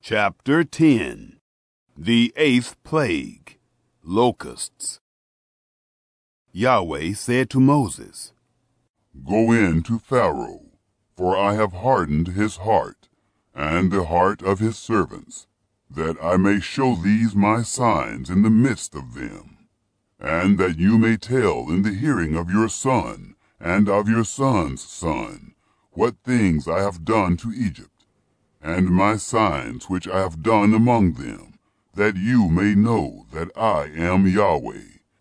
Chapter 10. The Eighth Plague, Locusts. Yahweh said to Moses, Go in to Pharaoh, for I have hardened his heart, and the heart of his servants, that I may show these my signs in the midst of them, and that you may tell in the hearing of your son and of your son's son what things I have done to Egypt, and my signs which I have done among them, that you may know that I am Yahweh.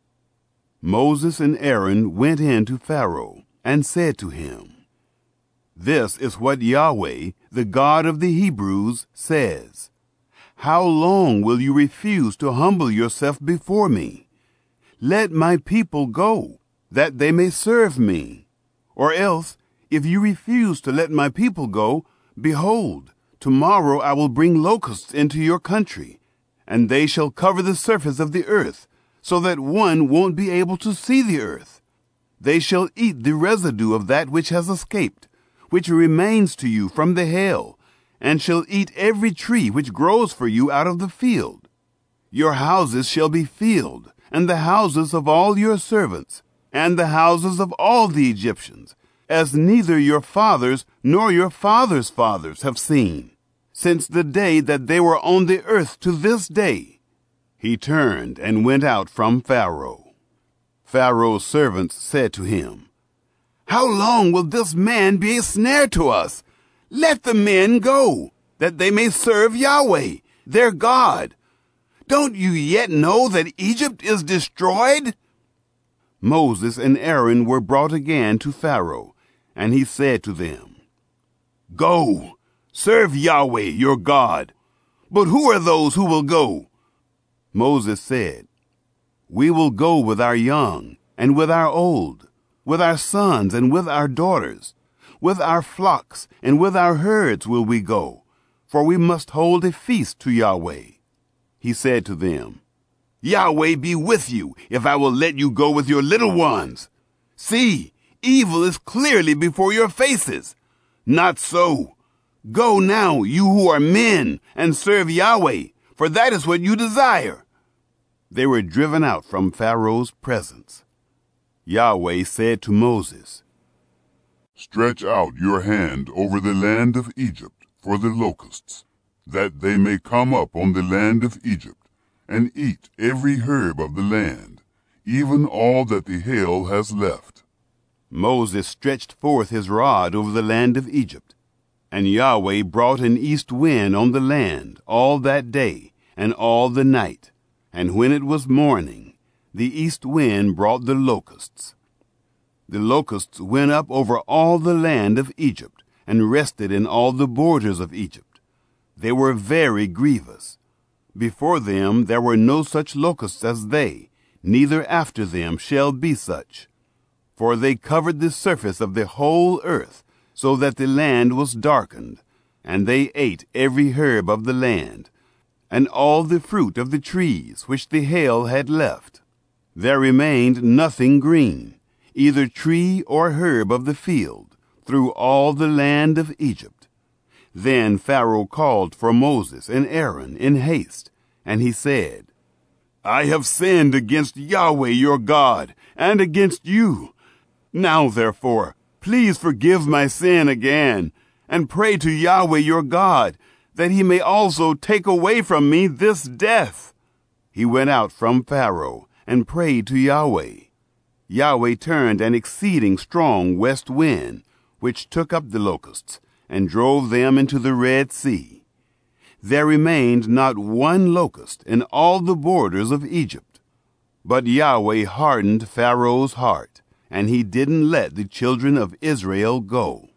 Moses and Aaron went in to Pharaoh and said to him, This is what Yahweh, the God of the Hebrews, says. How long will you refuse to humble yourself before me? Let my people go, that they may serve me. Or else, if you refuse to let my people go, behold, tomorrow I will bring locusts into your country, and they shall cover the surface of the earth, so that one won't be able to see the earth. They shall eat the residue of that which has escaped, which remains to you from the hail, and shall eat every tree which grows for you out of the field. Your houses shall be filled, and the houses of all your servants, and the houses of all the Egyptians, as neither your fathers nor your fathers' fathers have seen, since the day that they were on the earth to this day. He turned and went out from Pharaoh. Pharaoh's servants said to him, How long will this man be a snare to us? Let the men go, that they may serve Yahweh, their God. Don't you yet know that Egypt is destroyed? Moses and Aaron were brought again to Pharaoh, and he said to them, Go, serve Yahweh your God. But who are those who will go? Moses said, We will go with our young and with our old, with our sons and with our daughters, with our flocks and with our herds will we go, for we must hold a feast to Yahweh. He said to them, Yahweh be with you if I will let you go with your little ones. See, evil is clearly before your faces. Not so. Go now, you who are men, and serve Yahweh, for that is what you desire. They were driven out from Pharaoh's presence. Yahweh said to Moses, Stretch out your hand over the land of Egypt for the locusts, that they may come up on the land of Egypt, and eat every herb of the land, even all that the hail has left. Moses stretched forth his rod over the land of Egypt, and Yahweh brought an east wind on the land all that day and all the night, and when it was morning, the east wind brought the locusts. The locusts went up over all the land of Egypt, and rested in all the borders of Egypt. They were very grievous. Before them there were no such locusts as they, neither after them shall be such. For they covered the surface of the whole earth, so that the land was darkened, and they ate every herb of the land, and all the fruit of the trees which the hail had left. There remained nothing green, either tree or herb of the field, through all the land of Egypt. Then Pharaoh called for Moses and Aaron in haste, and he said, I have sinned against Yahweh your God, and against you. Now, therefore, please forgive my sin again, and pray to Yahweh your God, that he may also take away from me this death. He went out from Pharaoh, and prayed to Yahweh. Yahweh turned an exceeding strong west wind, which took up the locusts, and drove them into the Red Sea. There remained not one locust in all the borders of Egypt. But Yahweh hardened Pharaoh's heart, and he didn't let the children of Israel go.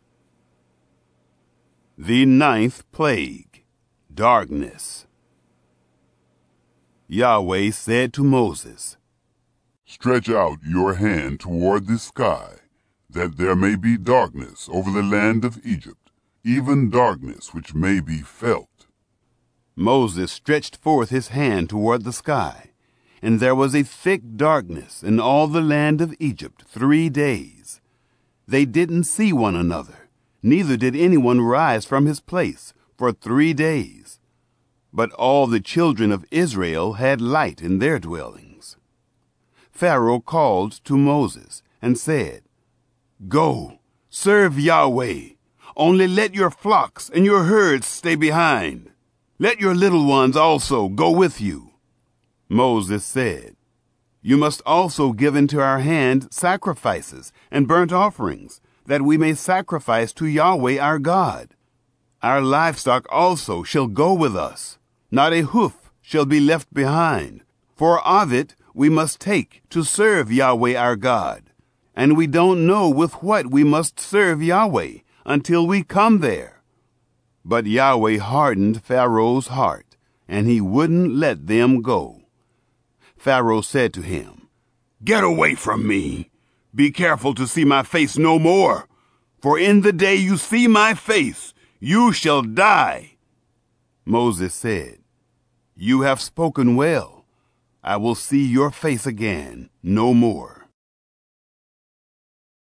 The ninth plague, darkness. Yahweh said to Moses, Stretch out your hand toward the sky, that there may be darkness over the land of Egypt, even darkness which may be felt. Moses stretched forth his hand toward the sky, and there was a thick darkness in all the land of Egypt 3 days. They didn't see one another, neither did anyone rise from his place for 3 days. but all the children of Israel had light in their dwellings. Pharaoh called to Moses and said, "Go, serve Yahweh. Only let your flocks and your herds stay behind. Let your little ones also go with you." Moses said, "You must also give into our hand sacrifices and burnt offerings, that we may sacrifice to Yahweh our God. Our livestock also shall go with us. Not a hoof shall be left behind, for of it we must take to serve Yahweh our God. And we don't know with what we must serve Yahweh until we come there." But Yahweh hardened Pharaoh's heart, and he wouldn't let them go. Pharaoh said to him, "Get away from me. Be careful to see my face no more, for in the day you see my face, you shall die." Moses said, "You have spoken well. I will see your face again no more."